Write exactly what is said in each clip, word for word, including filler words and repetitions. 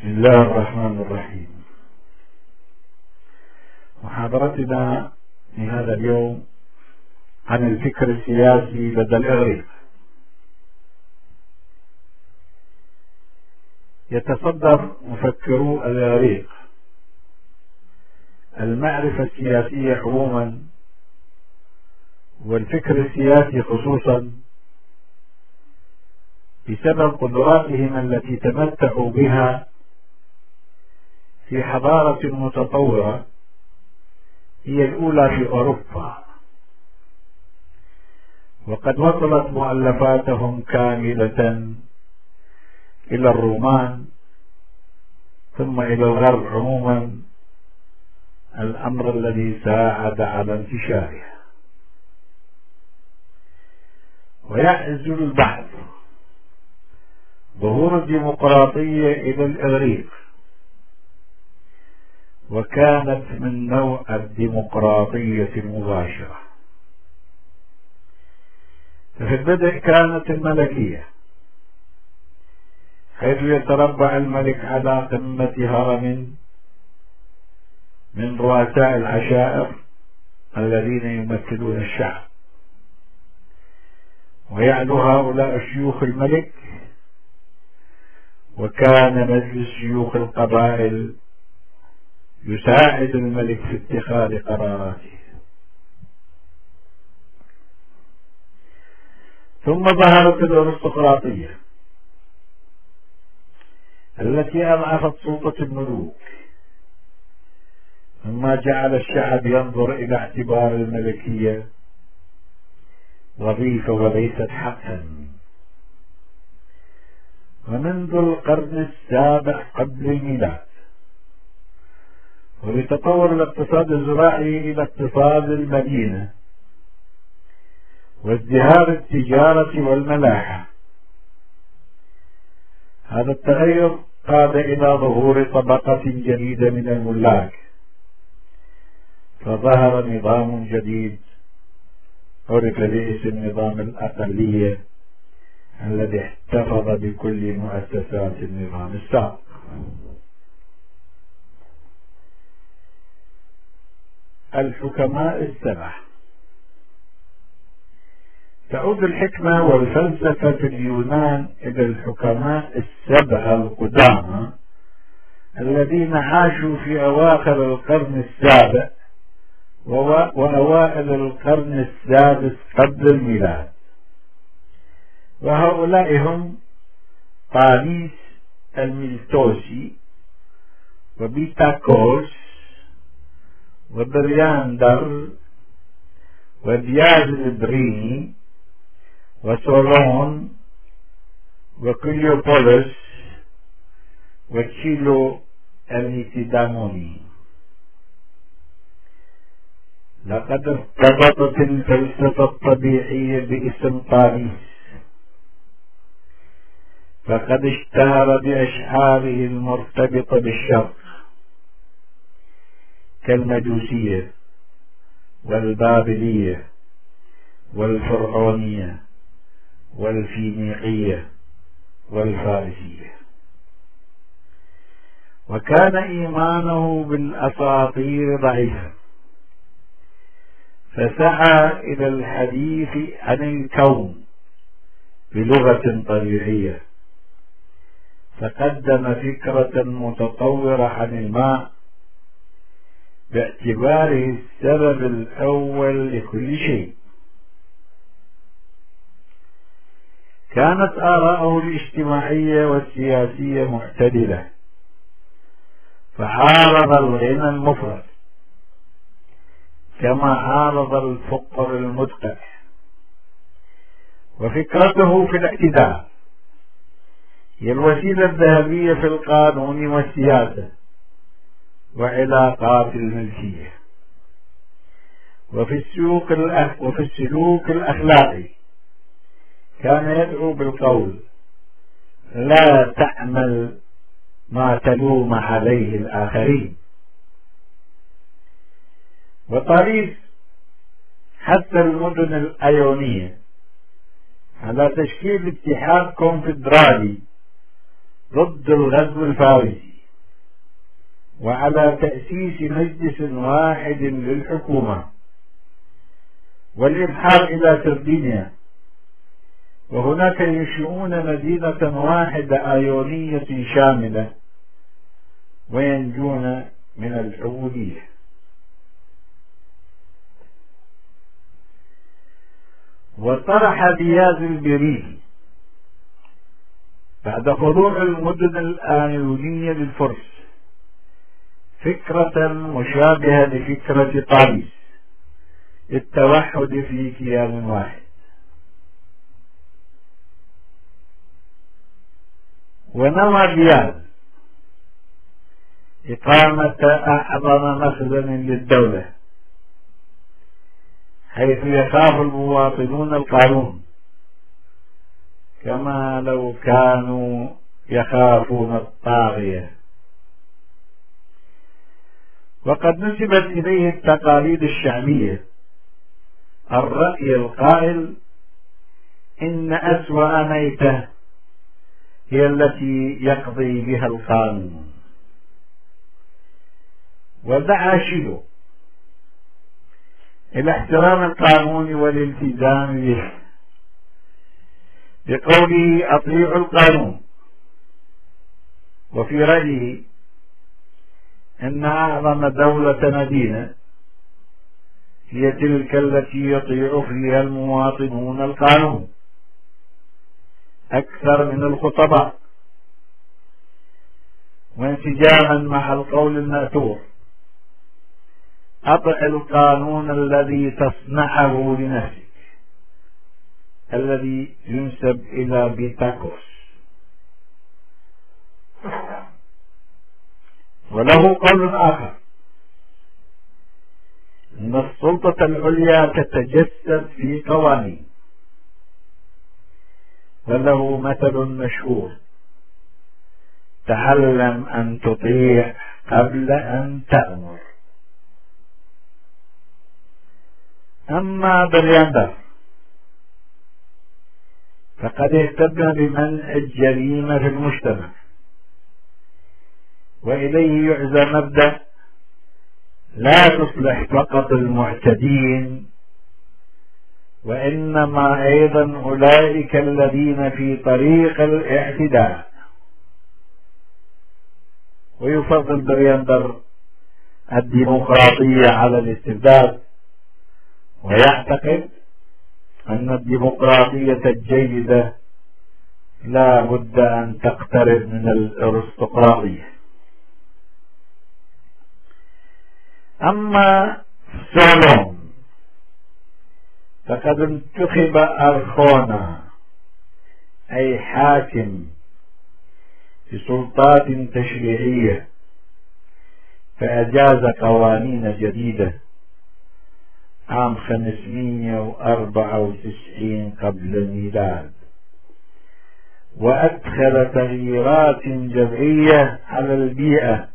بسم الله الرحمن الرحيم. محاضرتنا في هذا اليوم عن الفكر السياسي لدى الإغريق. يتصدر مفكرو الإغريق المعرفة السياسية عموما والفكر السياسي خصوصا بسبب قدراتهم التي تمتعوا بها في حضارة متطورة هي الأولى في أوروبا، وقد وصلت مؤلفاتهم كاملة إلى الرومان ثم إلى الغرب عموما، الأمر الذي ساعد على انتشارها. ويعزل البحث ظهور الديمقراطية إلى الإغريق، وكانت من نوع الديمقراطية المباشرة. ففي البدء كانت الملكية، حيث يتربع الملك على قمة هرم من رؤساء العشائر الذين يمثلون الشعب، ويعلو هؤلاء شيوخ الملك، وكان مجلس شيوخ القبائل يساعد الملك في اتخاذ قراراته. ثم ظهرت الأرستقراطية التي أضعفت سلطة الملوك، مما جعل الشعب ينظر إلى اعتبار الملكية وظيفة وليست حقا. ومنذ القرن السابع قبل الميلاد، وبتطور الاقتصاد الزراعي إلى اقتصاد المدينة وازدهار التجارة والملاحة، هذا التغير قاد إلى ظهور طبقة جديدة من الملاك، فظهر نظام جديد عرف باسم نظام الأقلية الذي احتفظ بكل مؤسسات النظام السابق. الحكماء السبع. تعود الحكمة والفلسفة في اليونان إلى الحكماء السبع القدامى الذين عاشوا في أواخر القرن السابع وأوائل القرن السادس قبل الميلاد، وهؤلاء هم طاليس الميلتوسي وبيتاكوس وبرياندر ودياز البريني وسولون وكليوبولس وتشيلو الميتيداموني. لقد ارتبطت الفلسفة الطبيعية باسم طاليس، فقد اشتهر بأشعاره المرتبطة بالشرق كالمجوسية والبابلية والفرعونية والفينيقية والفارسية. وكان إيمانه بالأساطير ضعيفا، فسعى إلى الحديث عن الكون بلغة طبيعية، فقدم فكرة متطورة عن الماء باعتباره السبب الأول لكل شيء. كانت آراءه الاجتماعية والسياسية معتدلة، فعارض الغنى المفرط كما عارض الفقر المدقع، وفكرته في الاعتدال هي الوسيلة الذهبية في القانون والسياسة وعلاقات الملكية وفي السلوك وفي السلوك الأخلاقي. كان يدعو بالقول: لا تعمل ما تلوم عليه الآخرين. وطاليس حث المدن الأيونية على تشكيل اتحاد كونفدرالي ضد الغزو الفارسي، وعلى تأسيس مجلس واحد للحكومة والإبحار إلى سردينيا، وهناك ينشئون مدينة واحدة آيونية شاملة وينجون من العبودية. وطرح دياز البريدي بعد خضوع المدن الآيونية للفرس فكرة مشابهة لفكرة طاليس للتوحد في كيان واحد، ونوى دياز إقامة أعظم مخزن للدولة حيث يخاف المواطنون القانون كما لو كانوا يخافون الطاغية. وقد نسبت إليه التقاليد الشعبية الرأي القائل إن أسوأ ميتة هي التي يقضي بها القانون. ودعا شيلو إلى احترام القانون والالتزام به بقوله أطيعوا القانون. وفي رأيه أن أعظم دولة مدينة هي تلك التي يطيع فيها المواطنون القانون أكثر من الخطباء. وانسجاما مع القول المأثور أطع القانون الذي تصنعه لنفسك الذي ينسب إلى بيتاكوس. وله قول آخر أن السلطة العليا تتجسد في قوانين، وله مثل مشهور: تعلم أن تطيع قبل أن تأمر. أما برياندر فقد اهتم بمنع الجريمة في المجتمع، وإليه يعزى مبدأ لا تصلح فقط المعتدين وإنما أيضا أولئك الذين في طريق الاعتداء. ويفضل برياندر الديمقراطية على الاستبداد، ويعتقد أن الديمقراطية الجيدة لا بد أن تقترب من الأرستقراطية. أما سولون فقد انتخب أرخونا أي حاكم بسلطات تشريعية، فأجاز قوانين جديدة عام خمسمائة وأربعة وتسعين قبل الميلاد، وأدخل تغييرات جذرية على البيئة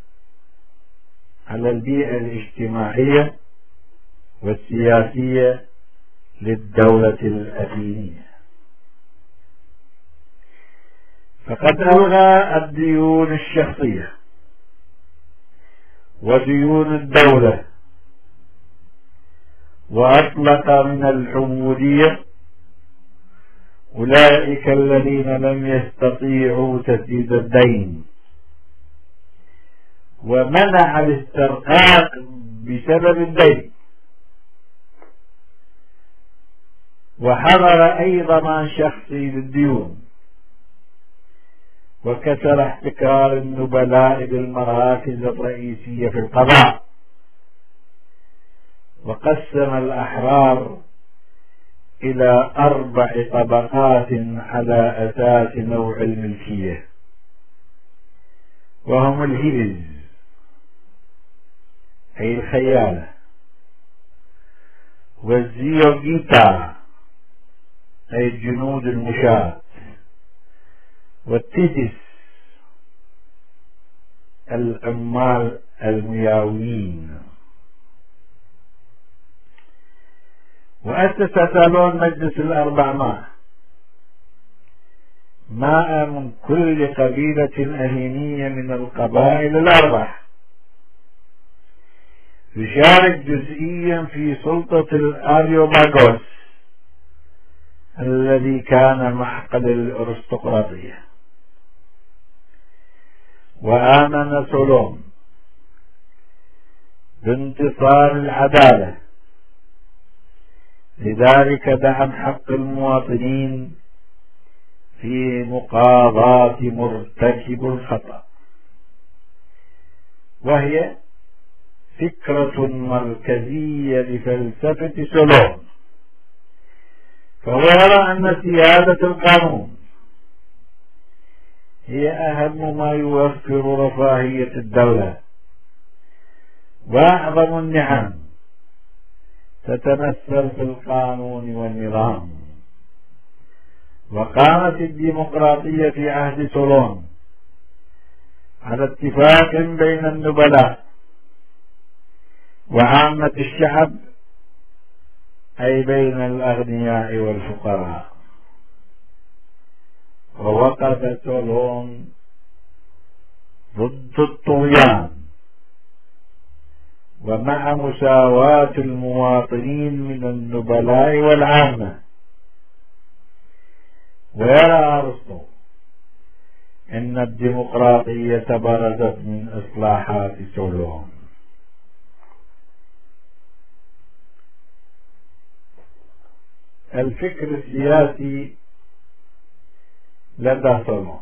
على البيئة الاجتماعية والسياسية للدولة الأثينية. فقد ألغى الديون الشخصية وديون الدولة، وأطلق من العبودية أولئك الذين لم يستطيعوا تسديد الدين، ومنع الاسترقاق بسبب الدين، وحرر أي ضمان شخصي للديون، وكسر احتكار النبلاء بالمراكز الرئيسية في القضاء، وقسم الأحرار إلى أربع طبقات على أساس نوع الملكية، وهم الهيلز أي الخيالة، والزيوغيتا أي الجنود المشاة، والتيتس العمال المياويين. وأسس سالون مجلس الأربعمائة ماء من كل قبيلة أهينية من القبائل الأربع يشارك جزئيا في سلطة الأريوماغوس الذي كان معقد الأرستقراطية. وآمن سولون بانتصار العدالة، لذلك دعم حق المواطنين في مقاضاة مرتكب الخطأ، وهي فكرة مركزية لفلسفة سولون. فهو يرى أن سيادة القانون هي أهم ما يوفر رفاهية الدولة، وأعظم النعم تتمثل في القانون والنظام. وقامت الديمقراطية في عهد سولون على اتفاق بين النبلاء وعامة الشعب، أي بين الأغنياء والفقراء. ووقف سولون ضد الطغيان ومع مساواة المواطنين من النبلاء والعامة. ويرى أرسطو أن الديمقراطية برزت من إصلاحات سولون. الفكر السياسي لدى سولون.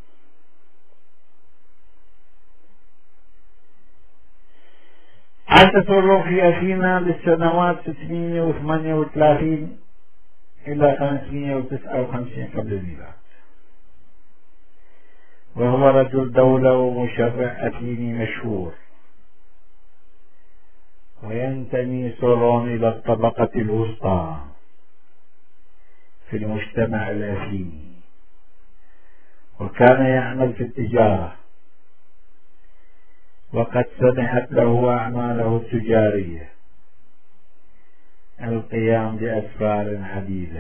عاش سولون في أثينا للسنوات ستمائة وثمانية وثلاثين إلى خمسمائة وتسعة وخمسين قبل الميلاد، وهو رجل دولة ومشرع أثيني مشهور. وينتمي سولون إلى الطبقة الوسطى في المجتمع الأثيني، وكان يعمل في التجارة، وقد سمحت له أعماله التجارية القيام بأسفار عديدة،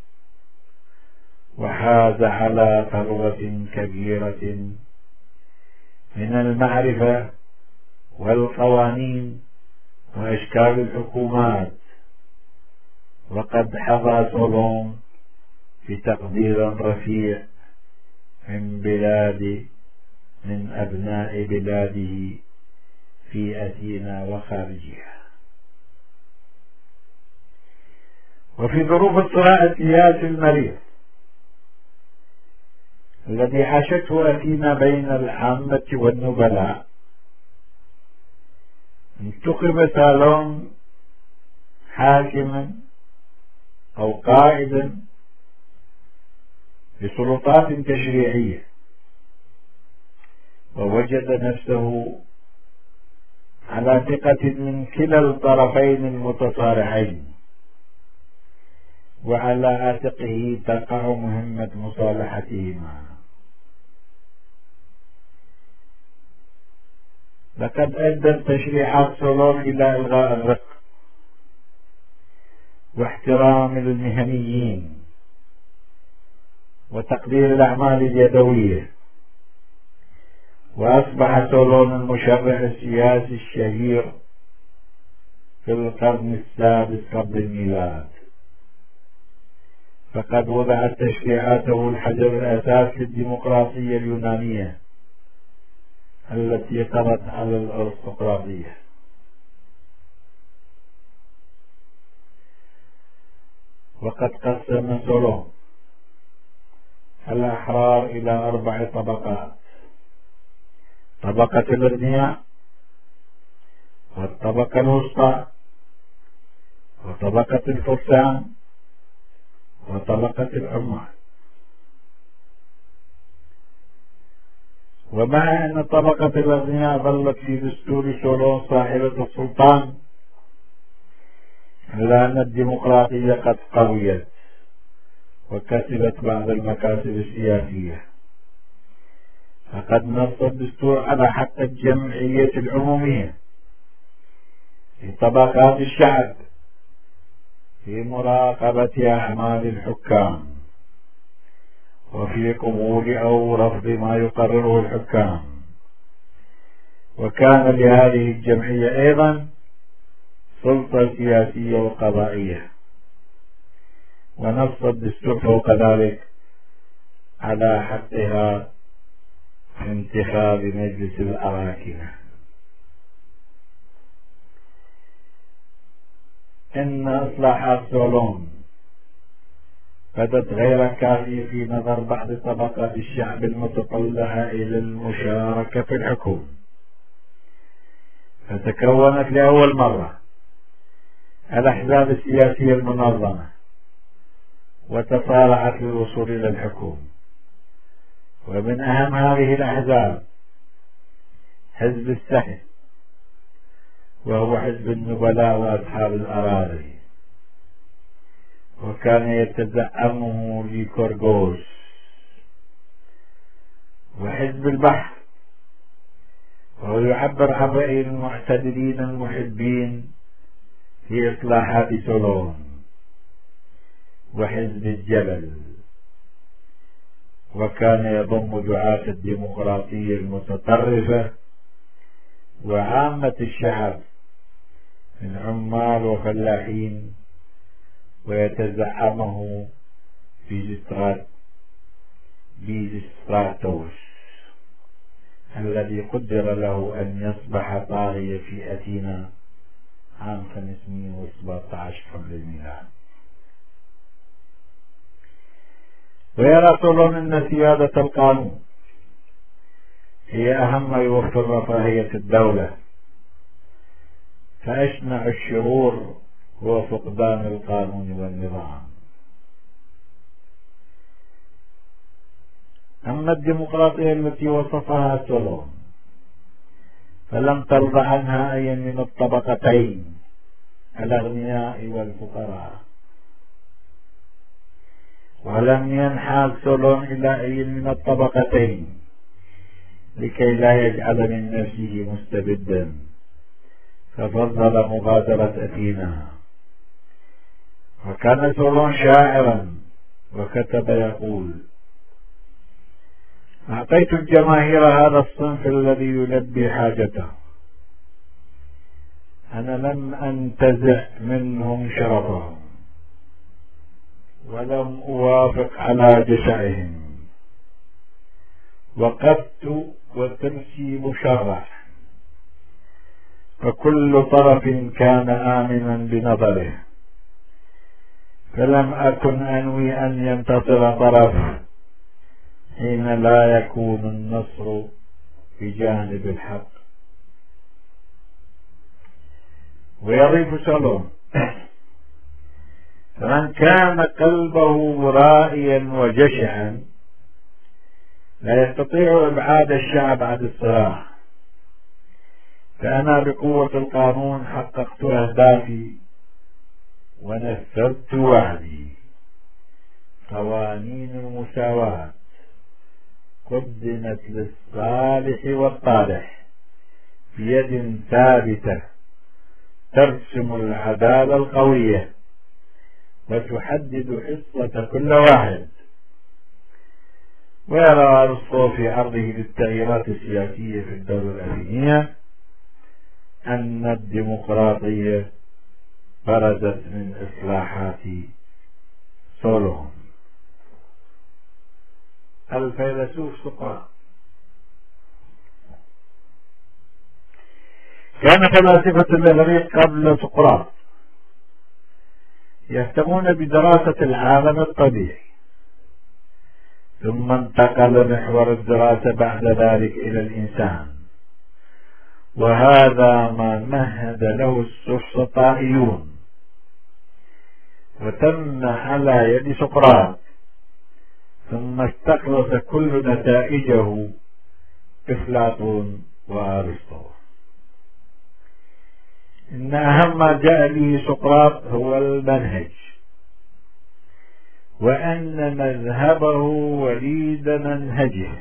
وحاز على ثروة كبيرة من المعرفة والقوانين وأشكال الحكومات. وقد حظى سولون بتقدير رفيع من بلاد من أبناء بلاده في أثينا وخارجها. وفي ظروف الصراع السياسي المرير الذي عاشته أثينا بين العامة والنبلاء، انتخب سولون حاكما أو قائدا بسلطات تشريعية، ووجد نفسه على ثقة من كلا الطرفين المتصارعين، وعلى عاتقه تقع مهمة مصالحتهما. لقد أدت تشريعات سولون إلى إلغاء الرق واحترام المهنيين وتقدير الأعمال اليدوية، وأصبح سولون المشرع السياسي الشهير في القرن السادس قبل الميلاد. فقد وضعت تشريعاته الحجر الأساس للديمقراطية اليونانية التي قضت على الأرستقراطية. وقد قسم سولون الأحرار إلى أربع طبقات: طبقة الأغنياء، والطبقة الوسطى، وطبقة الفرسان، وطبقة العمال. ومع أن طبقة الأغنياء ظلت في دستور سولون صاحبة السلطان، إلا أن الديمقراطية قد قويت وكسبت بعض المكاسب السياسية. فقد نص الدستور على حق الجمعية العمومية لطبقات الشعب في مراقبة أعمال الحكام وفي قبول أو رفض ما يقرره الحكام. وكان لهذه الجمعية أيضا سلطة سياسية وقضائية، ونص الدستور فوق ذلك على حقها في انتخاب مجلس الأراكنة. إن إصلاحات سولون بدت غير كافية في نظر بعض طبقات الشعب المتطلعة إلى المشاركة في الحكم، فتكونت لأول مرة الأحزاب السياسية المنظمة وتصارعت للوصول إلى الحكم. ومن أهم هذه الأحزاب حزب السهم، وهو حزب النبلاء وأصحاب الأراضي، وكان يتزعمه ليكورغوس. وحزب البحر، وهو يعبر عن رأي المعتدلين المحبين في إصلاحات سولون. وحزب الجبل، وكان يضم دعاة الديمقراطية المتطرفة وعامة الشعب من عمال وفلاحين، ويتزعمه بيزستراتوس الذي قدر له أن يصبح طاغية في أثينا عام خمسمائة وسبعة عشر قبل الميلاد. ويرى سولون أن سيادة القانون هي أهم ما يوفر رفاهية الدولة، فأشنع الشرور هو فقدان القانون والنظام. أما الديمقراطية التي وصفها سولون فلم ترضى عنها أي من الطبقتين، الأغنياء والفقراء، ولم ينحاز سولون إلى أي من الطبقتين لكي لا يجعل من نفسه مستبدا، ففضل مغادرة أثينا. وكان سولون شاعرا وكتب يقول: أعطيت الجماهير هذا الصنف الذي يلبي حاجته، أنا لم أنتزع منهم شرفهم ولم أوافق على جشعهم، وقفت وترسي مشرع، فكل طرف كان آمنا بنظره، فلم أكن أنوي أن ينتصر طرف حين لا يكون النصر بجانب الحق. ويضيف سولون: فمن كان قلبه مرائيا وجشعا لا يستطيع إبعاد الشعب عن الصراع، فأنا بقوة القانون حققت أهدافي ونفذت وعدي. قوانين المساواة قدمت للصالح والطالح بيد ثابتة ترسم العدالة القوية وتحدد حصة كل واحد. ويرى أرسطو في عرضه للتغييرات السياسية في الدولة الأثينية أن الديمقراطية برزت من إصلاحات سولون. الفيلسوف سقراط. كان فلاسفة الإغريق قبل سقراط يهتمون بدراسة العالم الطبيعي، ثم انتقل محور الدراسة بعد ذلك إلى الإنسان، وهذا ما مهد له السفسطائيون، وتم على يد سقراط، ثم استخلص كل نتائجه أفلاطون وأرسطو. إن أهم ما جاء به سقراط هو المنهج، وأن مذهبه وليد منهجه،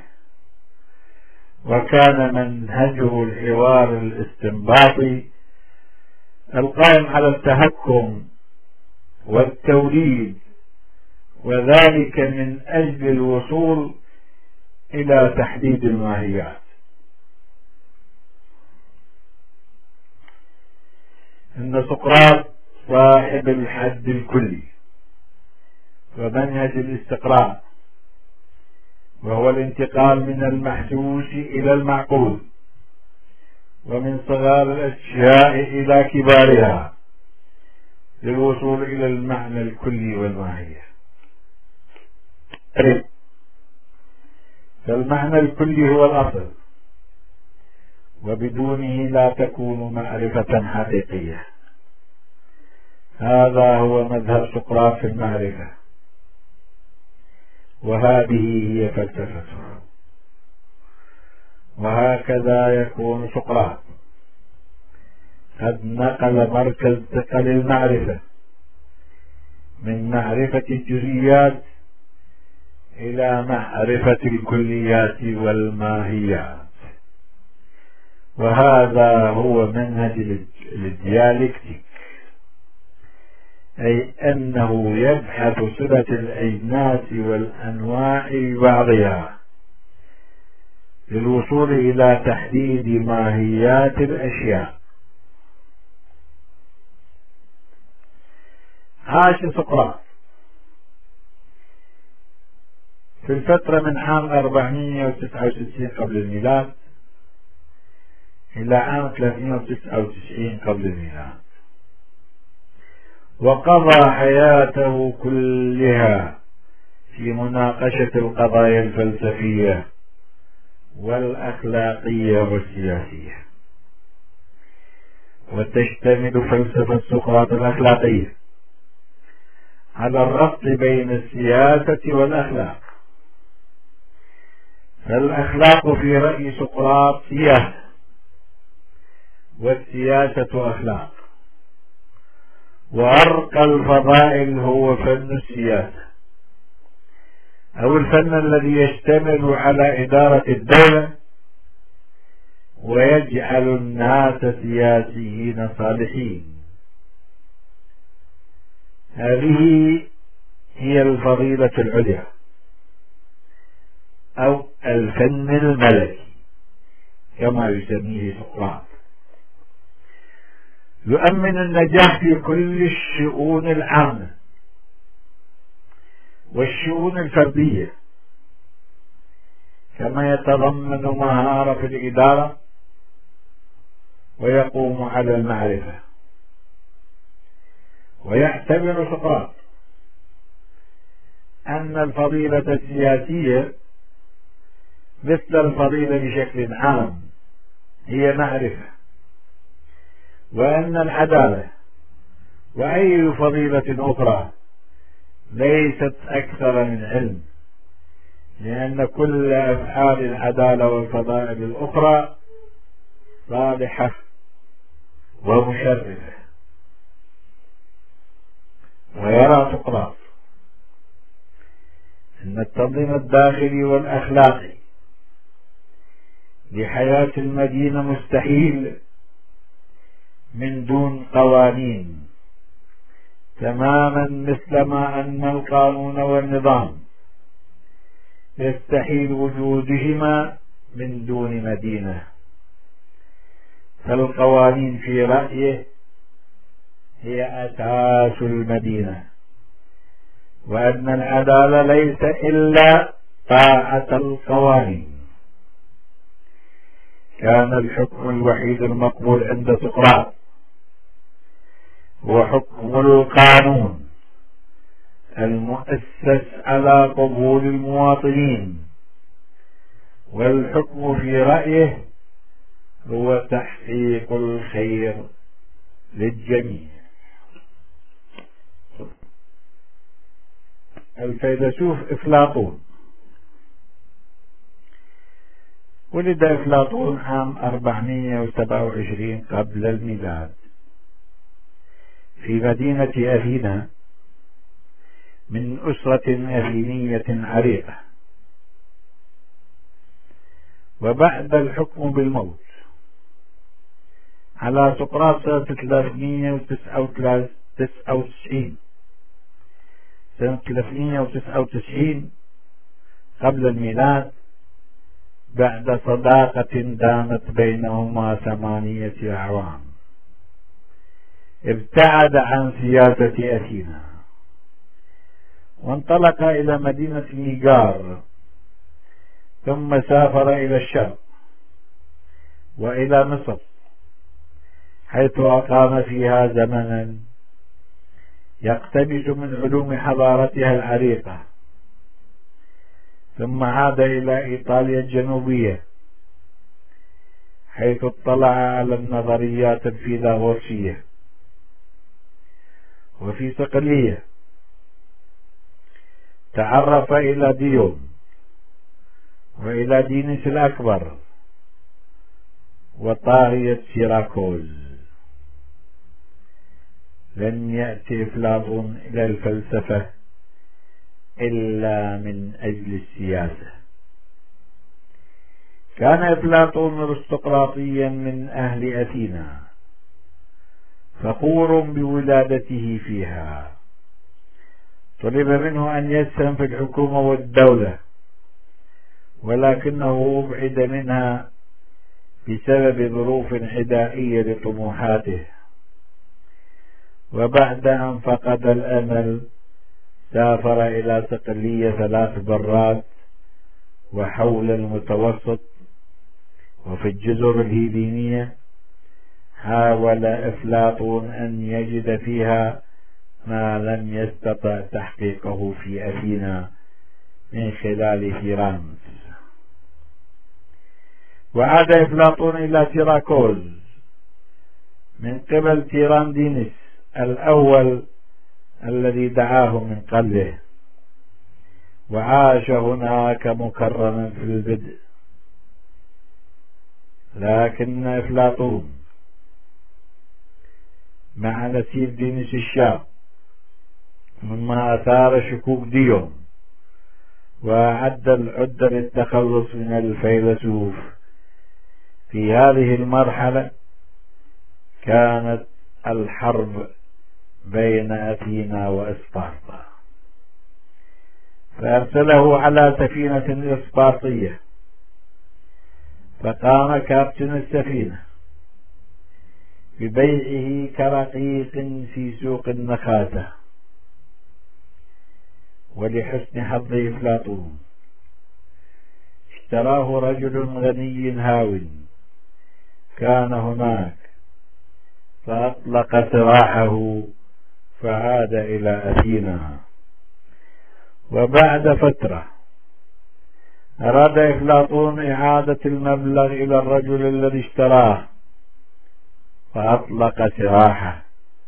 وكان منهجه الحوار الاستنباطي القائم على التهكم والتوليد، وذلك من أجل الوصول إلى تحديد الماهيات. إن سقراط صاحب الحد الكلي ومنهج الاستقراء، وهو الانتقال من المحسوس إلى المعقول، ومن صغار الأشياء إلى كبارها، للوصول إلى المعنى الكلي والماهية. فالمعنى الكلي هو الأصل، وبدونه لا تكون معرفة حقيقية. هذا هو مذهب سقراط في المعرفة، وهذه هي فلسفته. وهكذا يكون سقراط قد نقل مركز ثقل المعرفة من معرفة الجزئيات إلى معرفة الكليات والماهيات. وهذا هو منهج الديالكتيك، أي أنه يبحث صلة الأجناس والأنواع ببعضها للوصول إلى تحديد ماهيات الأشياء. عاش سقراط في الفترة من عام أربعمائة وتسعة وستين قبل الميلاد إلى عام ثلاثمائة وتسعة وتسعين قبل الميلاد، وقضى حياته كلها في مناقشة القضايا الفلسفية والأخلاقية والسياسية. وتشتمل فلسفة سقراط الأخلاقية على الربط بين السياسة والأخلاق. فالأخلاق في رأي سقراط سياسة، والسياسة أخلاق، وأرقى الفضائل هو فن السياسة، أو الفن الذي يشتمل على إدارة الدولة ويجعل الناس سياسيين صالحين. هذه هي الفضيلة العليا أو الفن الملكي كما يسميه سقراط. يؤمن النجاح في كل الشؤون العامة والشؤون الفردية، كما يتضمن مهارة في الإدارة ويقوم على المعرفة. ويعتبر سقراط أن الفضيلة السياسية مثل الفضيلة بشكل عام هي معرفة، وأن العدالة وأي فضيلة أخرى ليست أكثر من علم، لأن كل أفعال العدالة والفضائل الأخرى صالحة ومشرفة. ويرى سقراط أن التنظيم الداخلي والأخلاقي لحياة المدينة مستحيل من دون قوانين، تماما مثلما أن القانون والنظام يستحيل وجودهما من دون مدينة. فالقوانين في رأيه هي أساس المدينة، وأن العدالة ليس إلا طاعة القوانين. كان الحكم الوحيد المقبول عند سقراط هو حكم القانون المؤسس على قبول المواطنين، والحكم في رأيه هو تحقيق الخير للجميع. الفيلسوف أفلاطون ولد أفلاطون عام أربعمائة وسبعة وعشرين قبل الميلاد في مدينة أثينا من أسرة أثينية عريقة. وبعد الحكم بالموت على سقراط سنة ثلاثمائة وتسعة وتسعين سنة ثلاثمائة وتسعة وتسعين قبل الميلاد، بعد صداقة دامت بينهما ثمانية أعوام، ابتعد عن سياسة أثينا وانطلق إلى مدينة ميجار، ثم سافر إلى الشرق وإلى مصر، حيث أقام فيها زمنا يقتبس من علوم حضارتها العريقة، ثم عاد إلى إيطاليا الجنوبية، حيث اطلع على النظريات الفيثاغورسية. وفي صقلية تعرف إلى ديون وإلى دينيس الأكبر وطاغية سيراكوز. لن يأتي أفلاطون إلى الفلسفة إلا من أجل السياسة. كان أفلاطون أرستقراطيا من أهل أثينا، فخور بولادته فيها. طلب منه أن يسهم في الحكومة والدولة، ولكنه أبعد منها بسبب ظروف عدائية لطموحاته. وبعد أن فقد الأمل سافر إلى صقلية ثلاث برات وحول المتوسط وفي الجزر الهيلينية. حاول أفلاطون أن يجد فيها ما لم يستطع تحقيقه في أثينا من خلال فيرانس. وعاد أفلاطون إلى سيراكوز من قبل تيراندينيس الأول الذي دعاه من قبله، وعاش هناك مكرما في البدء. لكن أفلاطون مع نسيب دينيس الشاب مما أثار شكوك ديون، وأعد العدة للتخلص من الفيلسوف. في هذه المرحلة كانت الحرب بين أثينا وإسبارتا، فأرسله على سفينة إسبارطية، فقام كابتن السفينة ببيعه كرقيق في سوق النخاسة. ولحسن حظ أفلاطون اشتراه رجل غني هاو كان هناك، فأطلق سراحه فعاد إلى أثينا. وبعد فترة أراد أفلاطون إعادة المبلغ إلى الرجل الذي اشتراه، فأطلق سراحه،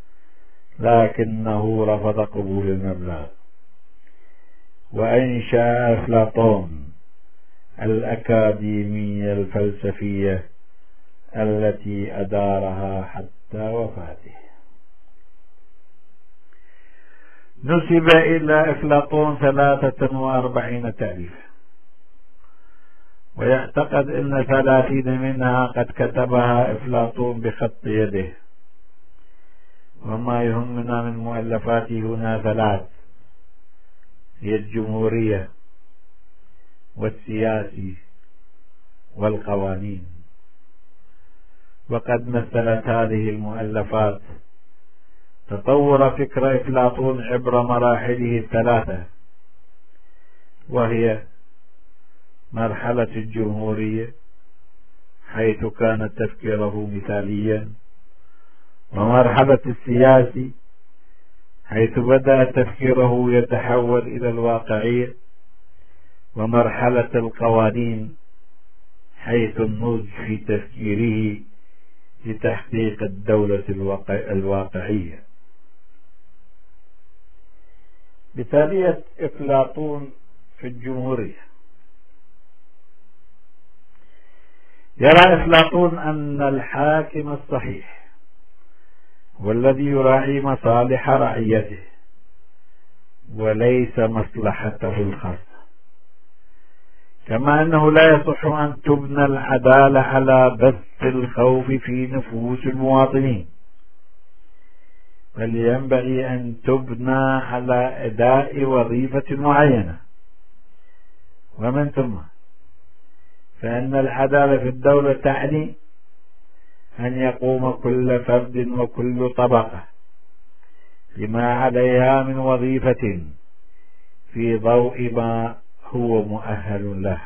لكنه رفض قبول المبلغ. وأنشأ أفلاطون الأكاديمية الفلسفية التي أدارها حتى وفاته. نسب إلى أفلاطون ثلاثة وأربعين تأليفا، ويعتقد أن ثلاثين منها قد كتبها أفلاطون بخط يده. وما يهمنا من مؤلفاته هنا ثلاث، هي الجمهورية والسياسي والقوانين. وقد مثلت هذه المؤلفات تطور فكر أفلاطون عبر مراحله الثلاثة، وهي مرحلة الجمهورية حيث كان تفكيره مثاليا، ومرحلة السياسي حيث بدأ تفكيره يتحول إلى الواقعية، ومرحلة القوانين حيث النضج في تفكيره لتحقيق الدولة الواقعية. مثالية أفلاطون في الجمهورية. يرى أفلاطون أن الحاكم الصحيح والذي يراعي مصالح رعيته وليس مصلحته الخاصة، كما أنه لا يصح أن تبنى العدالة على بث الخوف في نفوس المواطنين، بل ينبغي أن تبنى على أداء وظيفة معينة. ومن ثم فإن العدالة في الدولة تعني أن يقوم كل فرد وكل طبقة بما عليها من وظيفة في ضوء ما هو مؤهل له،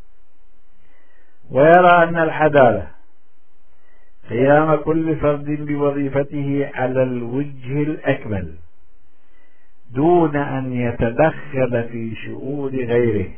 ويرى أن العدالة قيام كل فرد بوظيفته على الوجه الأكمل دون أن يتدخل في شؤون غيره.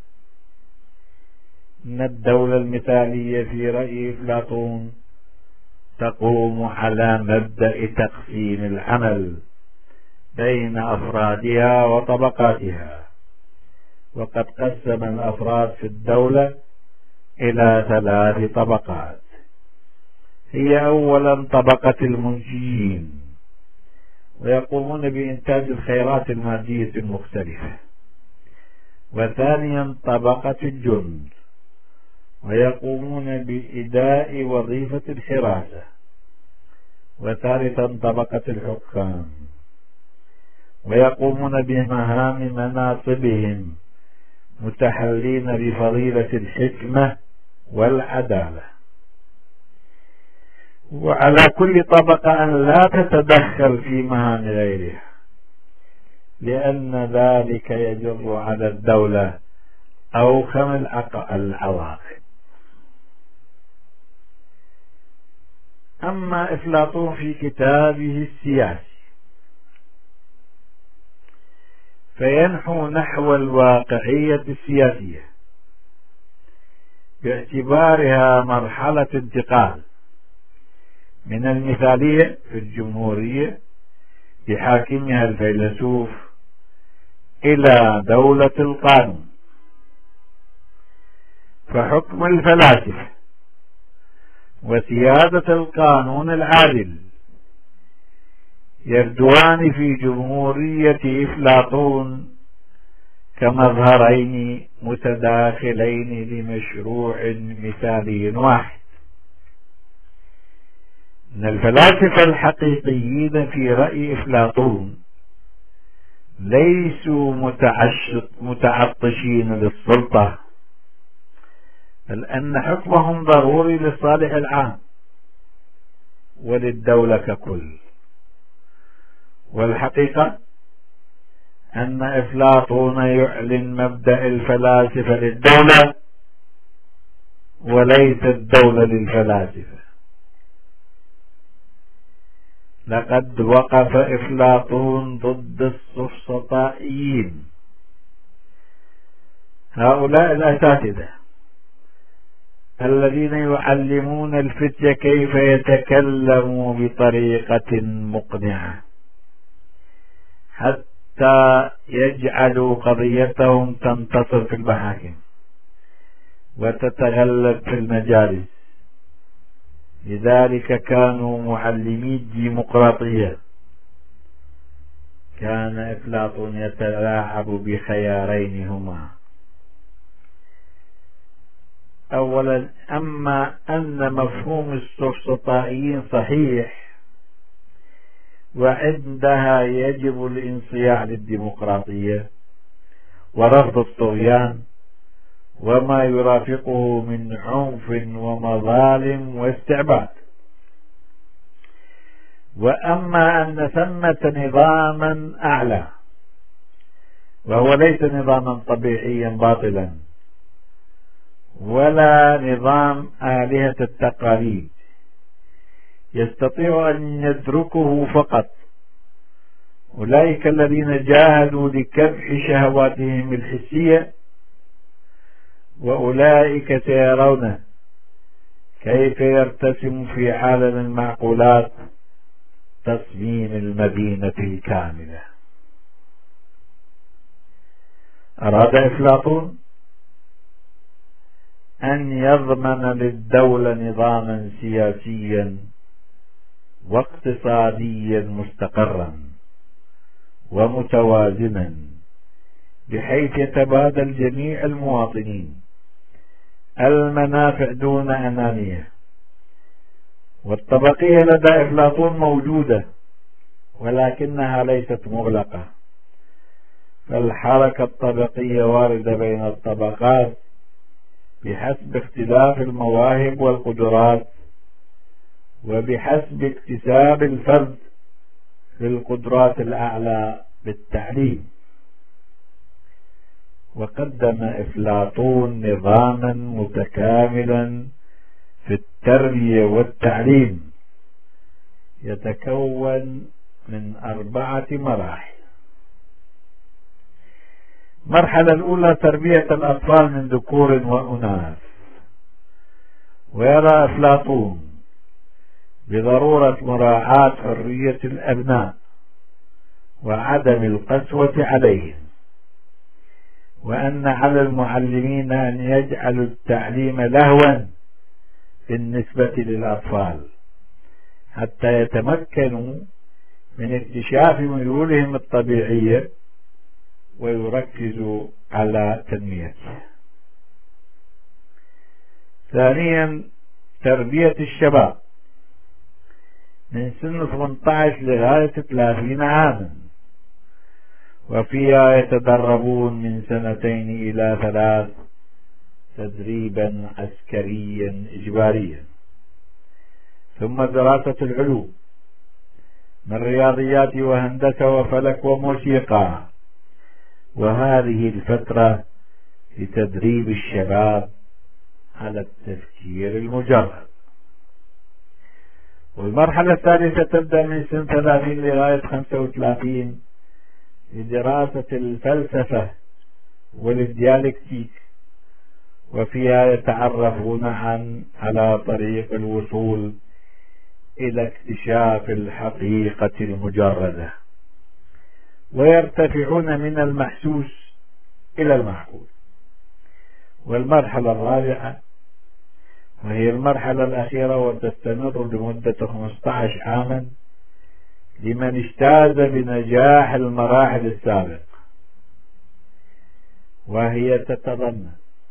إن الدولة المثالية في رأي أفلاطون تقوم على مبدأ تقسيم العمل بين أفرادها وطبقاتها، وقد قسم الأفراد في الدولة إلى ثلاث طبقات: هي أولا طبقة المنشئين، ويقومون بإنتاج الخيرات المادية المختلفة، وثانيا طبقة الجند، ويقومون بإداء وظيفة الحراسة، وثالثا طبقة الحكام، ويقومون بمهام مناصبهم متحلين بفضيلة الحكمة والعدالة. وعلى كل طبقة أن لا تتدخل في مهام غيرها، لأن ذلك يجر على الدولة أوخم العواقب. أما أفلاطون في كتابه السياسي فينحو نحو الواقعية السياسية باعتبارها مرحلة انتقال من المثالية في الجمهورية بحاكمها الفيلسوف إلى دولة القانون. فحكم الفلاسفة وسيادة القانون العادل يبدوان في جمهورية أفلاطون كمظهرين متداخلين لمشروع مثالي واحد. إن الفلاسفة الحقيقيين في رأي أفلاطون ليسوا متعطشين للسلطة، بل أن حكمهم ضروري للصالح العام وللدولة ككل. والحقيقة أن أفلاطون يعلن مبدأ الفلاسفة للدولة وليس الدولة للفلاسفة. لقد وقف أفلاطون ضد السفسطائيين، هؤلاء الأساتذة الذين يعلمون الفتية كيف يتكلموا بطريقة مقنعة حتى يجعلوا قضيتهم تنتصر في المحاكم وتتغلب في المجالس. لذلك كانوا معلمي الديمقراطية. كان أفلاطون يتلاعب بخيارين هما: أولا، أما أن مفهوم السفسطائيين صحيح وعندها يجب الانصياع للديمقراطية ورفض الطغيان وما يرافقه من عنف ومظالم واستعباد. وأما أن ثمة نظاما أعلى وهو ليس نظاما طبيعيا باطلا ولا نظام آلهة التقاليد يستطيع أن يدركه فقط أولئك الذين جاهدوا لكبح شهواتهم الحسية، وأولئك سيرون كيف يرتسم في عالم المعقولات تصميم المدينة الكاملة. أراد أفلاطون أن يضمن للدولة نظاما سياسيا واقتصاديا مستقرا ومتوازنا بحيث يتبادل جميع المواطنين المنافع دون أنانية. والطبقية لدى أفلاطون موجودة ولكنها ليست مغلقة، فالحركة الطبقية واردة بين الطبقات بحسب اختلاف المواهب والقدرات وبحسب اكتساب الفرد للقدرات الأعلى بالتعليم. وقدم أفلاطون نظاما متكاملا في التربية والتعليم يتكون من أربعة مراحل. المرحلة الأولى تربية الأطفال من ذكور وأناث. ويرى أفلاطون بضرورة مراعاة حرية الأبناء وعدم القسوة عليهم، وأن على المعلمين أن يجعلوا التعليم لهوا بالنسبة للأطفال حتى يتمكنوا من اكتشاف ميولهم الطبيعية ويركزوا على تنميتها. ثانيا تربية الشباب من سن ثمانية عشر لغاية ثلاثين عاما، وفيها يتدربون من سنتين إلى ثلاث تدريبا عسكريا إجباريا. ثم دراسة العلوم من رياضيات وهندسة وفلك وموسيقى، وهذه الفترة لتدريب الشباب على التفكير المجرد. والمرحلة الثالثة تبدأ من سن ثلاثين لغاية خمسة وثلاثين لدراسة الفلسفة والديالكتيك، وفيها يتعرفون عن على طريق الوصول إلى اكتشاف الحقيقة المجردة، ويرتفعون من المحسوس إلى المعقول. والمرحلة الرابعة وهي المرحلة الأخيرة وتستمر لمدة خمسة عشر عاما لمن اجتاز بنجاح المراحل السابقة، وهي تتضمن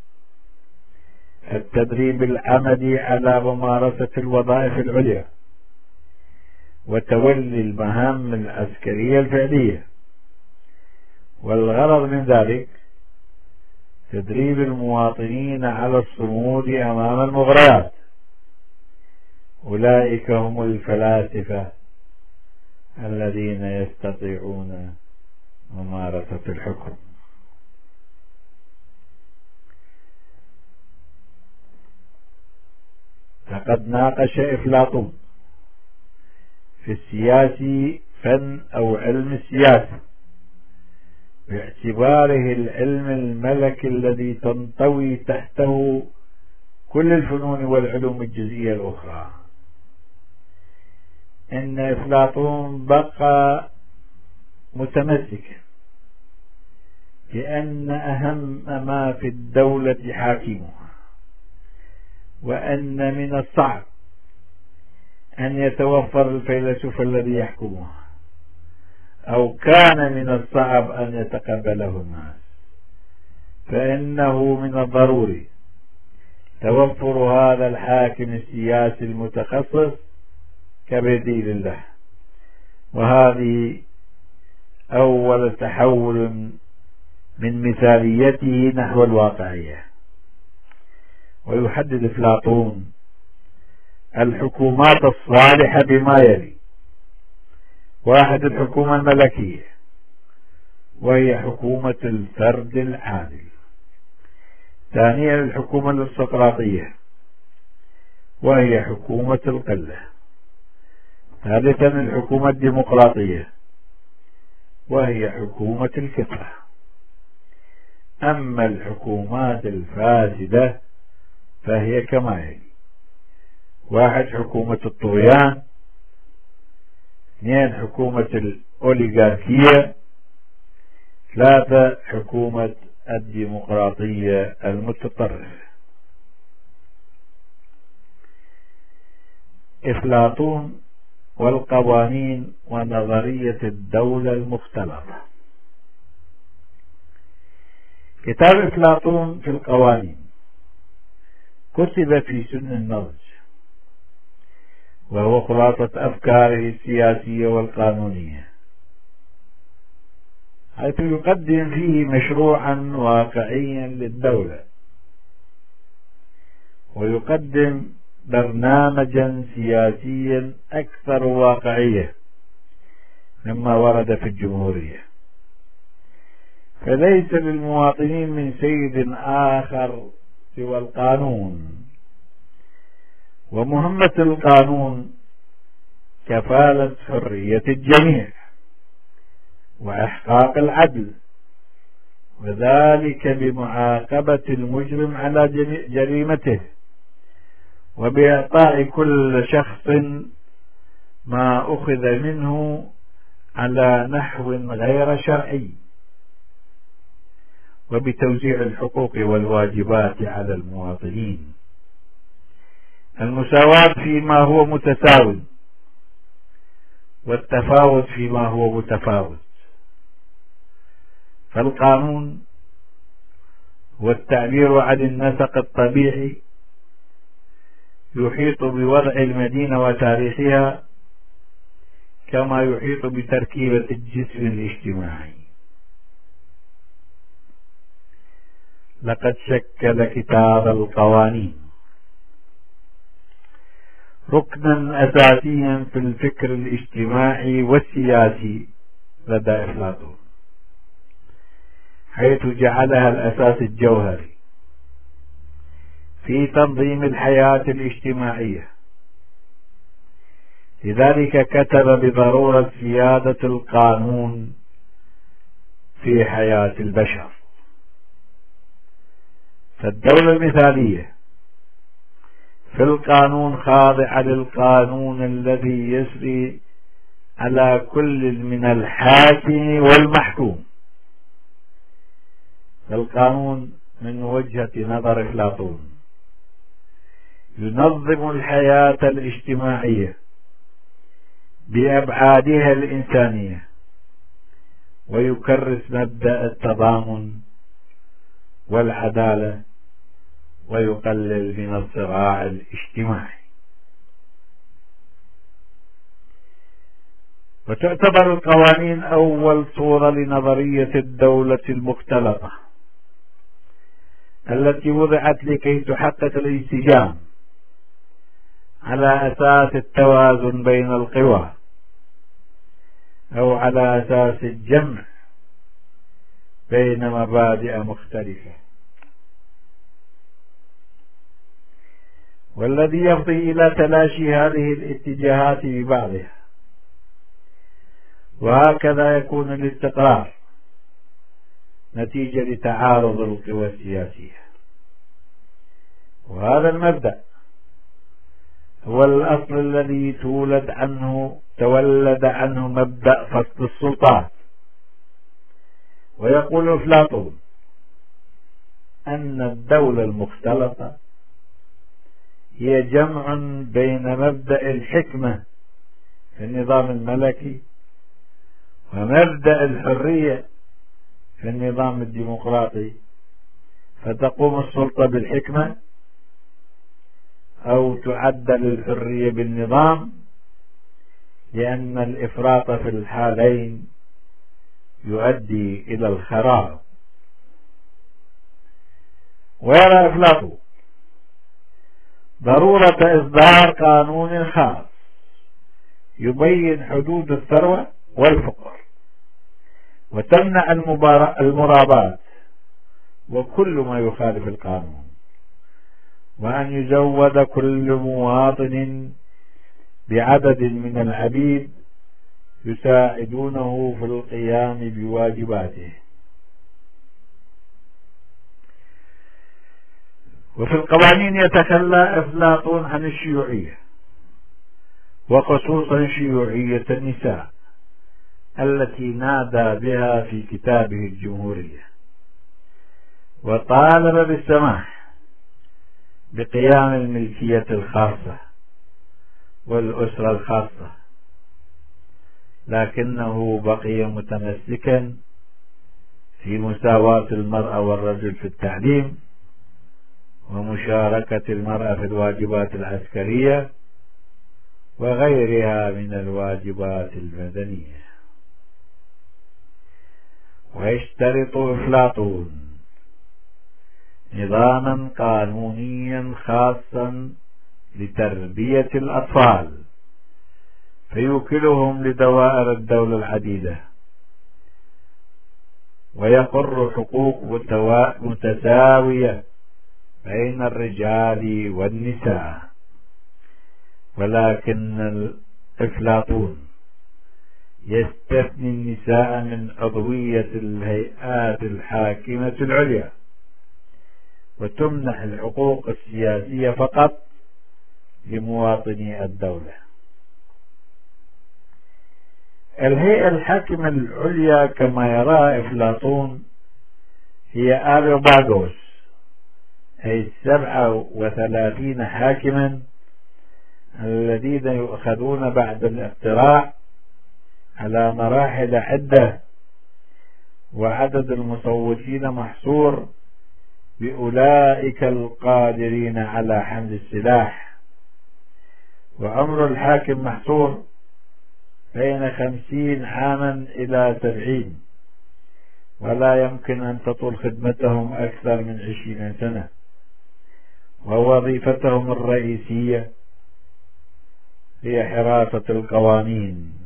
التدريب العملي على ممارسة الوظائف العليا وتولي المهام العسكرية الفعلية. والغرض من ذلك تدريب المواطنين على الصمود أمام المغريات. أولئك هم الفلاسفة الذين يستطيعون ممارسة الحكم. لقد ناقش أفلاطون في السياسي فن أو علم السياسة باعتباره العلم الملكي الذي تنطوي تحته كل الفنون والعلوم الجزئية الأخرى. إن أفلاطون بقى متمسكا بأن أهم ما في الدولة حاكمها، وأن من الصعب أن يتوفر الفيلسوف الذي يحكمها، أو كان من الصعب أن يتقبله الناس، فإنه من الضروري توفر هذا الحاكم السياسي المتخصص كبديل له. وهذه أول تحول من مثاليته نحو الواقعية. ويحدد أفلاطون الحكومات الصالحة بما يلي: واحد، الحكومة الملكية، وهي حكومة الفرد العادل. ثانيا الحكومة الارستقراطية، وهي حكومة القلة. ثالثا الحكومة الديمقراطية، وهي حكومة الكثرة. أما الحكومات الفاسدة فهي كما يلي: واحد حكومة الطغيان، اثنين حكومة الأوليغاركية، ثلاثة حكومة الديمقراطية المتطرفة. أفلاطون والقوانين ونظرية الدولة المختلطة. كتاب أفلاطون في القوانين كتب في سن النضج، وهو خلاصة أفكاره السياسية والقانونية، حيث يقدم فيه مشروعا واقعيا للدولة، ويقدم برنامجا سياسيا أكثر واقعية مما ورد في الجمهورية، فليس للمواطنين من سيد آخر سوى القانون، ومهمة القانون كفالة حرية الجميع وإحقاق العدل، وذلك بمعاقبة المجرم على جريمته، وبإعطاء كل شخص ما أخذ منه على نحو غير شرعي، وبتوزيع الحقوق والواجبات على المواطنين، المساواة فيما هو متساو والتفاوت فيما هو متفاوت. فالقانون هو التعبير عن النسق الطبيعي يحيط بوضع المدينة وتاريخها كما يحيط بتركيبة الجسم الاجتماعي. لقد شكل كتاب القوانين ركنا أساسيا في الفكر الاجتماعي والسياسي لدى أفلاطون، حيث جعلها الأساس الجوهري في تنظيم الحياة الاجتماعية. لذلك كتب بضرورة سيادة القانون في حياة البشر. فالدولة المثالية في القانون خاضعة للقانون الذي يسري على كل من الحاكم والمحكوم. فالقانون من وجهة نظر أفلاطون ينظم الحياة الاجتماعية بأبعادها الإنسانية، ويكرس مبدأ التضامن والعدالة، ويقلل من الصراع الاجتماعي. وتعتبر القوانين أول صورة لنظرية الدولة المختلطة التي وضعت لكي تحقق الانسجام على أساس التوازن بين القوى، أو على أساس الجمع بين مبادئ مختلفة، والذي يفضي إلى تلاشي هذه الاتجاهات ببعضها، وهكذا يكون الاستقرار نتيجة لتعارض القوى السياسية. وهذا المبدأ هو الأصل الذي تولد عنه تولد عنه مبدأ فصل السلطات. ويقول أفلاطون أن الدولة المختلطة هي جمع بين مبدأ الحكمة في النظام الملكي ومبدأ الحرية في النظام الديمقراطي، فتقوم السلطة بالحكمة أو تعدل الحرية بالنظام، لأن الإفراط في الحالين يؤدي إلى الخراب. ويرى أفلاطون ضرورة إصدار قانون خاص يبين حدود الثروة والفقر وتمنع المرابات وكل ما يخالف القانون، وأن يزود كل مواطن بعدد من العبيد يساعدونه في القيام بواجباته. وفي القوانين يتخلى أفلاطون عن الشيوعية، وخصوصا شيوعية النساء التي نادى بها في كتابه الجمهورية، وطالب بالسماح بقيام الملكية الخاصة والأسرة الخاصة، لكنه بقي متمسكا في مساواة المرأة والرجل في التعليم، ومشاركة المرأة في الواجبات العسكرية وغيرها من الواجبات المدنية. ويشترط أفلاطون نظاما قانونيا خاصا لتربية الأطفال، فيوكلهم لدوائر الدولة العديدة، ويقر حقوق متساوية بين الرجال والنساء. ولكن أفلاطون يستثني النساء من عضوية الهيئات الحاكمة العليا، وتمنح الحقوق السياسية فقط لمواطني الدولة. الهيئة الحاكمة العليا كما يراها أفلاطون هي آريوباغوس، أي السبعة وثلاثين حاكما الذين يؤخذون بعد الاقتراع على مراحل عدة، وعدد المصوتين محصور بأولئك القادرين على حمل السلاح، وعمر الحاكم محصور بين خمسين عاما إلى سبعين، ولا يمكن أن تطول خدمتهم أكثر من عشرين سنة، ووظيفتهم الرئيسية هي حراسة القوانين.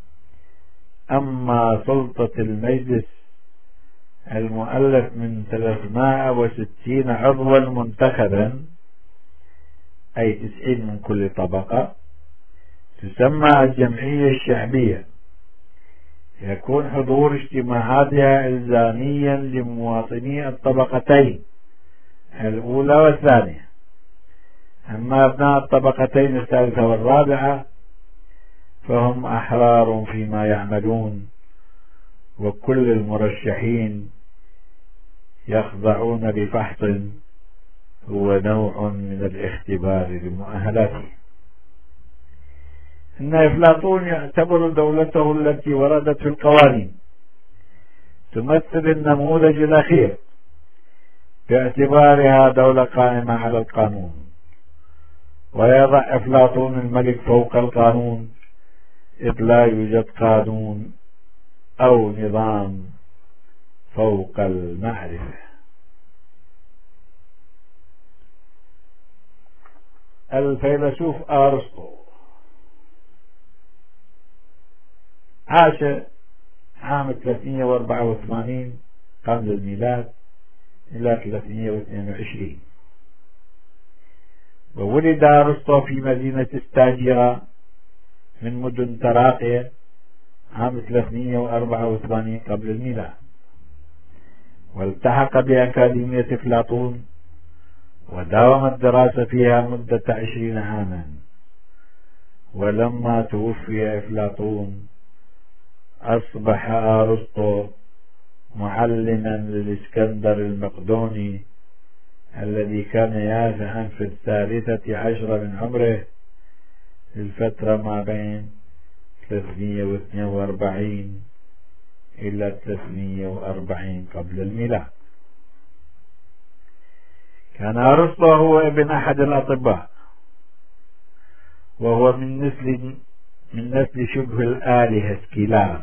أما سلطة المجلس المؤلف من ثلاثمائة وستين عضوا منتخبا، أي تسعين من كل طبقة، تسمى الجمعية الشعبية. يكون حضور اجتماعاتها إلزاميا لمواطني الطبقتين الأولى والثانية. أما أبناء الطبقتين الثالثة والرابعة فهم أحرار فيما يعملون، وكل المرشحين يخضعون بفحص هو نوع من الاختبار لمؤهلاته. إن أفلاطون يعتبر دولته التي وردت في القوانين تمثل النموذج الأخير باعتبارها دولة قائمة على القانون، ويضع أفلاطون الملك فوق القانون، إذ لا يوجد قانون أو نظام فوق المعرفة. الفيلسوف أرسطو عاش عام ثلاثمائة وأربعة وثمانين قبل الميلاد إلى ثلاثمائة واثنين وعشرين، وولد أرسطو في مدينة استاجيرا من مدن تراقية عام ثلاثمائة وأربعة وثمانين قبل الميلاد، والتحق بأكاديمية أفلاطون وداوم الدراسة فيها مدة عشرين عاما. ولما توفي أفلاطون أصبح أرسطو معلما للإسكندر المقدوني الذي كان يافعا في الثالثة عشر من عمره في الفترة ما بين ثلاثمائة واثنين وأربعين إلى ثلاثمائة وأربعين قبل الميلاد. كان أرسطو هو ابن أحد الأطباء، وهو من نسل من نسل شبه الآلهة سكيلان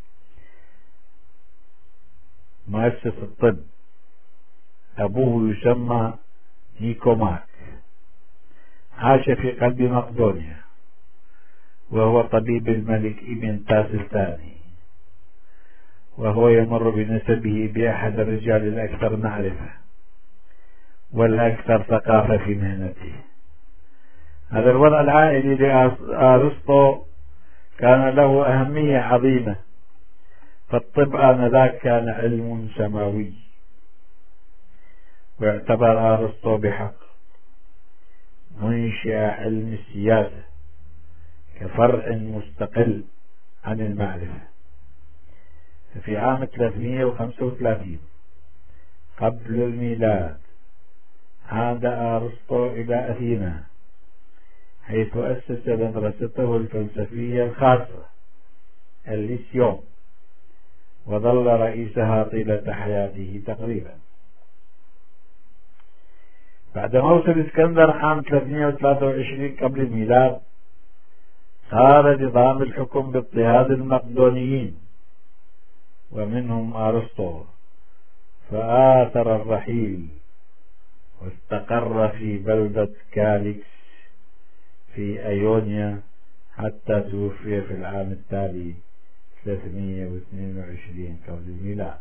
مؤسس الطب. أبوه يسمى نيكوماك، عاش في قلب مقدونيا، وهو طبيب الملك ابن تاس الثاني، وهو يمر بنسبه بأحد الرجال الأكثر معرفة والأكثر ثقافة في مهنته. هذا الوضع العائلي لأرسطو كان له أهمية عظيمة، فالطب آنذاك كان علم سماوي، واعتبر أرسطو بحق منشأ علم السياسة كفرع مستقل عن المعرفة. في عام ثلاثمائة وخمسة وثلاثين قبل الميلاد عاد أرسطو إلى أثينا، حيث أسس مدرسته الفلسفية الخاصة الليسيون، وظل رئيسها طيلة حياته تقريبا. بعد موت الإسكندر عام ثلاثمائة وثلاثة وعشرين قبل الميلاد صار نظام الحكم باضطهاد المقدونيين ومنهم أرسطو، فآثر الرحيل واستقر في بلدة كاليكس في أيونيا حتى توفي في العام التالي ثلاثمائة واثنين وعشرين قبل الميلاد.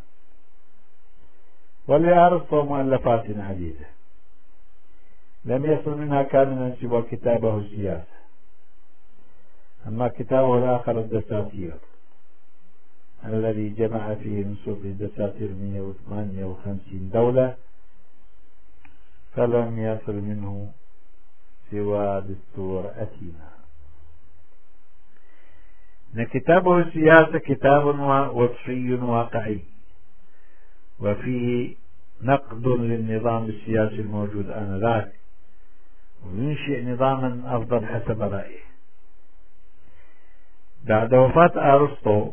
ولأرسطو مؤلفات عديدة لم يصل منها كاملا سوى كتابه السياسة، أما كتابه الآخر الدساتير الذي جمع فيه نصوص دساتير مئة وثمانية وخمسين دولة فلم يصل منه سوى دستور أثينا. إن كتابه السياسة كتاب وصفي واقعي، وفيه نقد للنظام السياسي الموجود آنذاك، وينشئ نظاما أفضل حسب رأيه. بعد وفاة أرسطو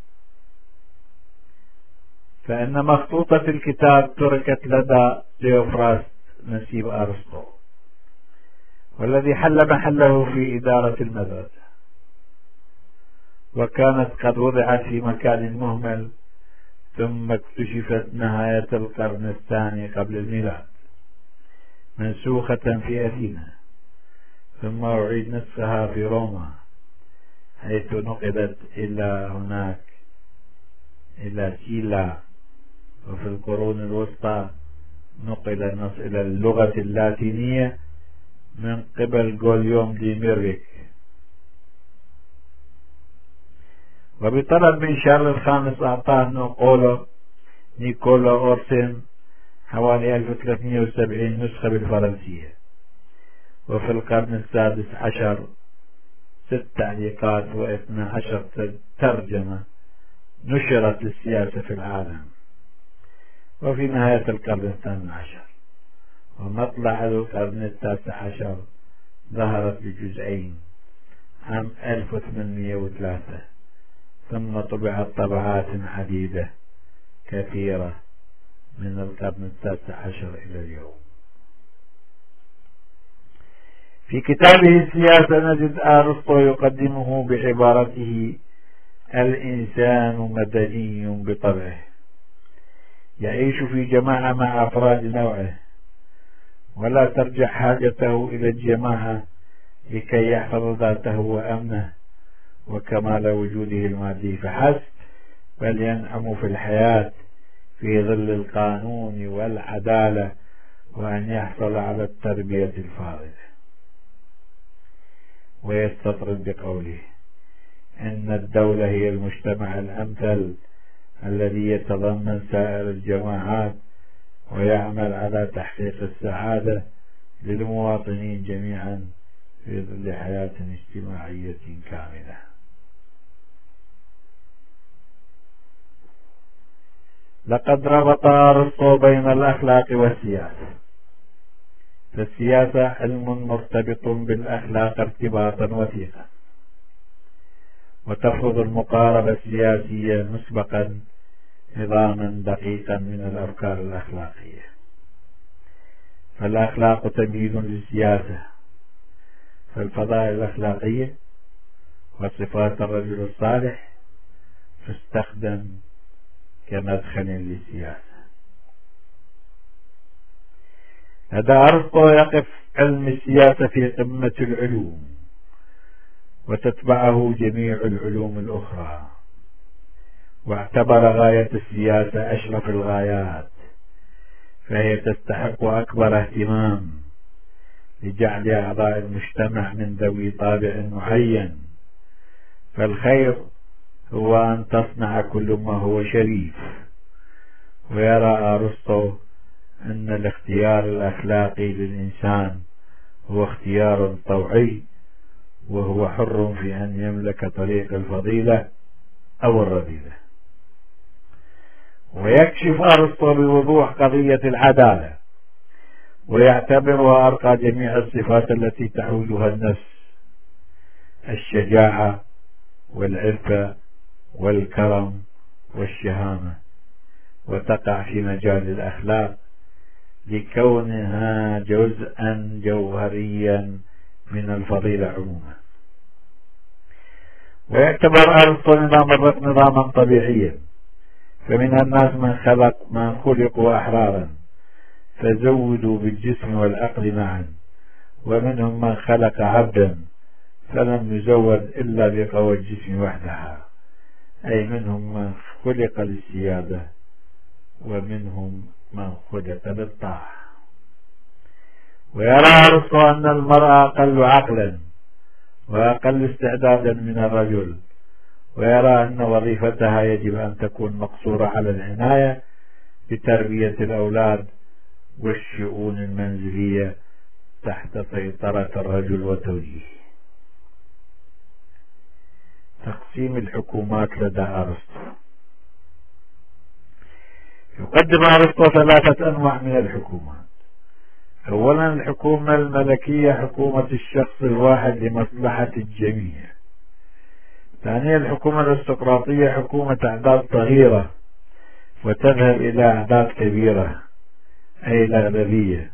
فإن مخطوطة الكتاب تركت لدى تيوفراست نسيب أرسطو، والذي حل محله في إدارة المدرسة، وكانت قد وضعت في مكان مهمل، ثم اكتشفت نهاية القرن الثاني قبل الميلاد منسوخة في أثينا، ثم أعيد نسخها في روما حيث نقلت إلى هناك إلى سيلا، وفي القرون الوسطى نقل النص إلى اللغة اللاتينية من قبل غوليوم دي ميرفيك، وبطلب من شارل الخامس أعطاه نيكولا نيكولا أورسين حوالي ألف وثلاثمائة وسبعين نسخة بالفرنسية. وفي القرن السادس عشر ست تعليقات واثنى عشر ترجمة نشرت للسياسة في العالم. وفي نهاية القرن الثامن عشر ومطلع القرن التاسع عشر ظهرت بجزئين عام ألف وثمانمائة وثلاثة، ثم طبعت طبعات عديدة كثيرة من القرن التاسع عشر إلى اليوم. في كتابه السياسة نجد أرسطو يقدمه بعبارته: الإنسان مدني بطبعه، يعيش في جماعة مع أفراد نوعه، ولا ترجع حاجته إلى الجماعة لكي يحفظ ذاته وأمنه وكمال وجوده المادي فحسب، بل ينعم في الحياة في ظل القانون والعدالة، وأن يحصل على التربية الفاضلة. ويستطرد بقوله: إن الدولة هي المجتمع الأمثل الذي يتضمن سائر الجماعات ويعمل على تحقيق السعادة للمواطنين جميعا في ظل حياة اجتماعية كاملة. لقد ربط أرسطو بين الأخلاق والسياسة، فالسياسة علم مرتبط بالأخلاق ارتباطا وثيقا، وتفرض المقاربة السياسية مسبقا نظاما دقيقا من الأفكار الأخلاقية. فالأخلاق تمهيد للسياسة، فالفضائل الأخلاقية وصفات الرجل الصالح تستخدم كمدخل للسياسة. لدى أرسطو يقف علم السياسة في قمة العلوم، وتتبعه جميع العلوم الأخرى، واعتبر غاية السياسة أشرف الغايات، فهي تستحق أكبر اهتمام لجعل أعضاء المجتمع من ذوي طابع معين. فالخير هو أن تصنع كل ما هو شريف. ويرى أرسطو أن الاختيار الأخلاقي للإنسان هو اختيار طوعي، وهو حر في أن يملك طريق الفضيلة أو الرذيلة. ويكشف أرسطو بوضوح قضية العدالة، ويعتبرها أرقى جميع الصفات التي تحوزها النفس: الشجاعة والعفة والكرم والشهامة، وتقع في مجال الأخلاق لكونها جزءا جوهريا من الفضيلة عموما. ويعتبر أرسطو نظام الرق نظاما طبيعيا، فمن الناس من خلق من خلقوا أحرارا فزودوا بالجسم والعقل معا، ومنهم من خلق عبدا فلم يزود إلا بقوى الجسم وحدها، أي منهم من خلق للسيادة ومنهم من خلق للطاعة. ويرى أرسطو أن المرأة أقل عقلا وأقل استعدادا من الرجل، ويرى أن وظيفتها يجب أن تكون مقصورة على العناية بتربية الأولاد والشؤون المنزلية تحت سيطرة الرجل وتوجيهه. تقسيم الحكومات لدى أرسطو. يقدم أرسطو ثلاثة أنواع من الحكومات. أولا الحكومة الملكية، حكومة الشخص الواحد لمصلحة الجميع. ثانيا الحكومة الارستقراطية، حكومة أعداد صغيرة وتذهب إلى أعداد كبيرة، أي الأغلبية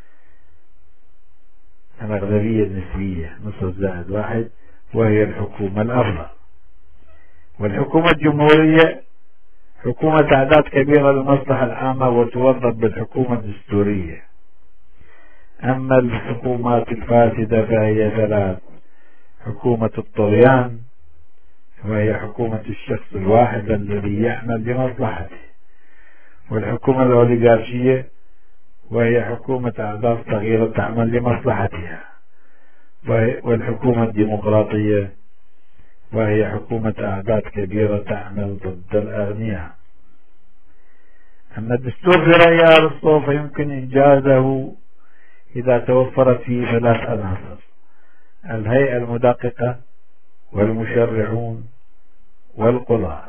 الأغلبية النسبية، نصف زائد واحد، وهي الحكومة الأفضل. والحكومة الجمهورية حكومة أعداد كبيرة للمصلحة العامة وتوظف بالحكومة الدستورية. أما الحكومات الفاسدة فهي ثلاث: حكومة الطغيان، وهي حكومة الشخص الواحد الذي يعمل لمصلحته، والحكومة الأوليغارشية، وهي حكومة أعداد صغيرة تعمل لمصلحتها، والحكومة الديمقراطية، وهي حكومة أعداد كبيرة تعمل ضد الأغنياء. أما الدستور في رأي أرسطو فيمكن إنجازه إذا توفرت فيه ثلاث عناصر: الهيئة المدققة والمشرعون والقضاة.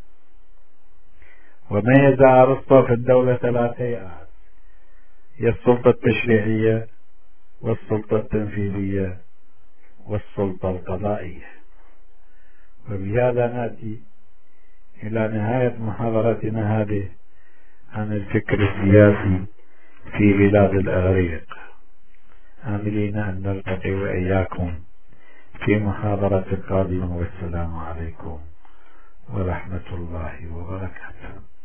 وميز أرسطو في الدولة ثلاث هيئات: هي السلطة التشريعية والسلطة التنفيذية والسلطة القضائية. وبهذا نأتي إلى نهاية محاضرتنا هذه عن الفكر السياسي في بلاد الإغريق، آملين أن نلتقي وإياكم في محاضرة قادمة، والسلام عليكم ورحمة الله وبركاته.